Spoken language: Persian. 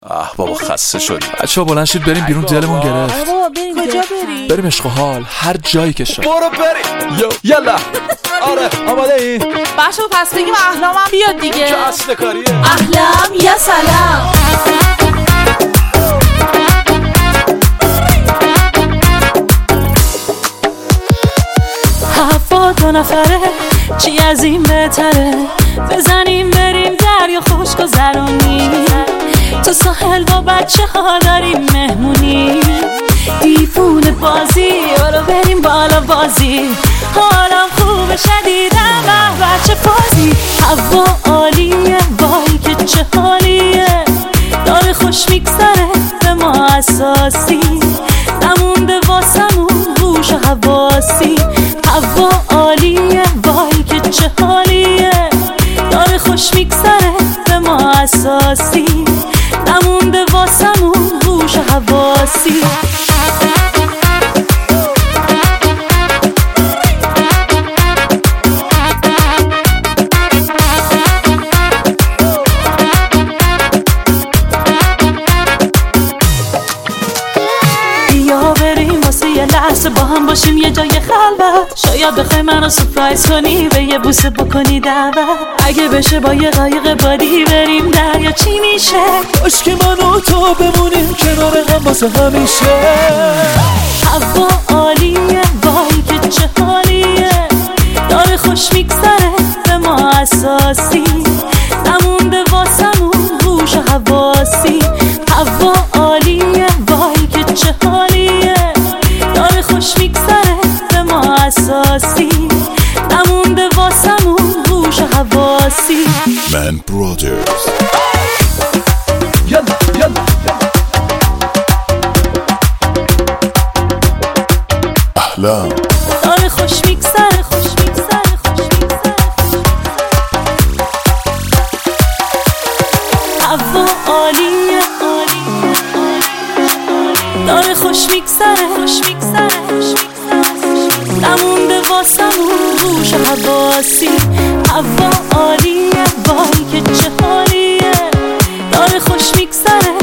بابا خسته شدیم. بچه‌ها بلند شید بریم بیرون، دلمون گرفت. بابا بریم. کجا بریم؟ بریم عشق و حال، هر جایی که شد. برو بریم. یلا. آره آماده ای؟ بچه‌ها پس بگیم احلامم بیاد دیگه. چه اصل کاریه؟ احلام یا سلام. هوا 2 نفره چی از این بهتره، بزنیم بریم دریا خوش گذرونی، تو ساحل با بچه ها داریم مهمونی، دیوونه بازی برو بریم بالا بازی، حالم خوب شدیدم به بچه بازی، هوا عالیه وای که چه حالیه، داره خوش میگذره به ما اساسی، نمونده واسمون هوش و حواسی، هوا عالیه وای که چه حالیه، داره خوش میگذره به ما اساسی، نمونده واسمون هوش و حواسی. لحظه با هم باشیم یه جای خلوت، شاید بخوای منو سورپرایز کنی، به یه بوسه بکنی دعوت، اگه بشه با یه قایق بادی بریم دریا چی میشه، باش که من و تو بمونیم کنار هم واسه همیشه، هوا عالیه وای که چه حالیه، داره خوش میگذره به ما اساسی، نمونده واسمون هوش و حواسی، هوا عالیه وای که چه حالیه، داره خوش میگذره به ما اساسی، نمونده واسمون هوش و حواسی. من برادرز. یلا احلام داره خوش میگذره خوش میگذره خوش میگذره، هوا عالیه عالیه، داره خوش میگذره خوش میگذره، نمونده واسمون هوش و حواسی، هوا عالیه وای که چه حالیه، داره خوش میگذره